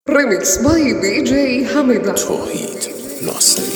Remix by DJ Hamida. توحید ناصری.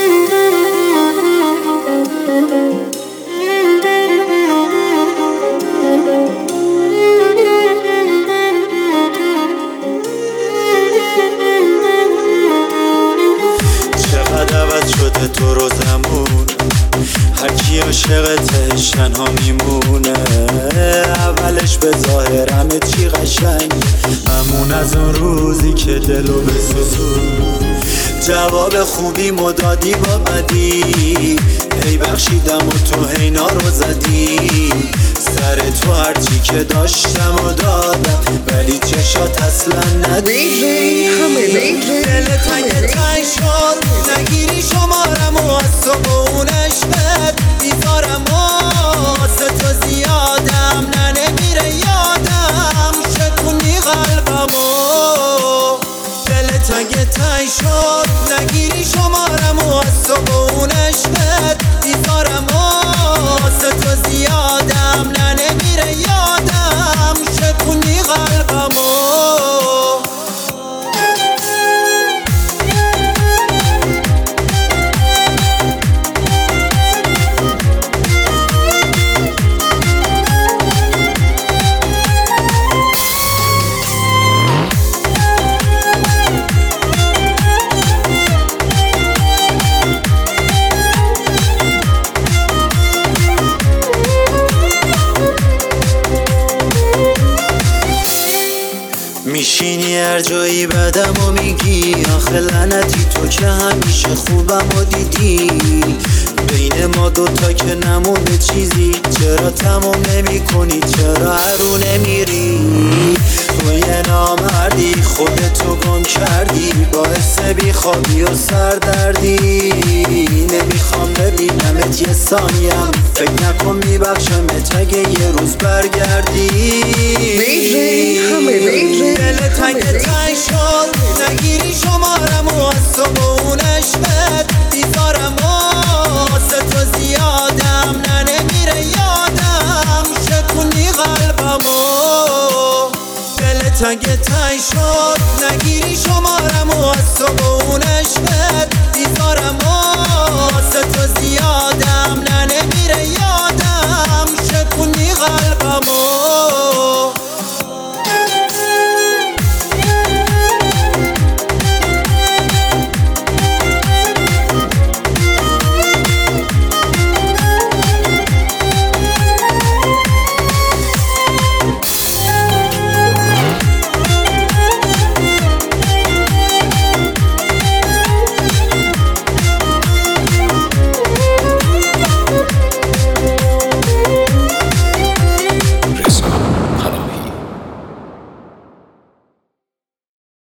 چقدر عوض شده تو رو زمون، هر کی عاشقتش تنها میمونه. اولش به ظاهر همه چی قشنگ، همون از اون روزی که دلو بسوزون. جواب خوبی مدادی با بدی، ای بخشیدم و تو هینا رو زدی. سر تو هرچی که داشتم و دادم، ولی چشات اصلا ندیدی. دلت اگه تنگ شد نگیری شمارم و از تو با اون عشقت بیزارم واسه تو زیادم. نه نمیره یادم شکونی قلبمو. دلت اگه تنگ شد نگیری شمارم و از تو با اون عشقت بیزارم واسه تو زیادم. نه نمیره یادم شکونی قلبمو. میشینی هر جایی بدم و میگی آخه لعنتی تو که همیشه خوبم و دیدی. بین ما دوتا که نمونده چیزی، چرا تموم نمی کنی؟ چرا هرو نمیری؟ تو یه نامردی خودتو گم کردی، باعث بیخوابی و سردردی. نمیخوام ببینمت یه ثانیم، فکر نکن میبخشمت اگه یه روز برگردی. دلت اگه تنگ شد نگیری شمارم و از تو با اون عشقت بیزارم واسه تو زیادم. نه نمیره یادم شکونی قلبمو. دلت اگه تنگ شد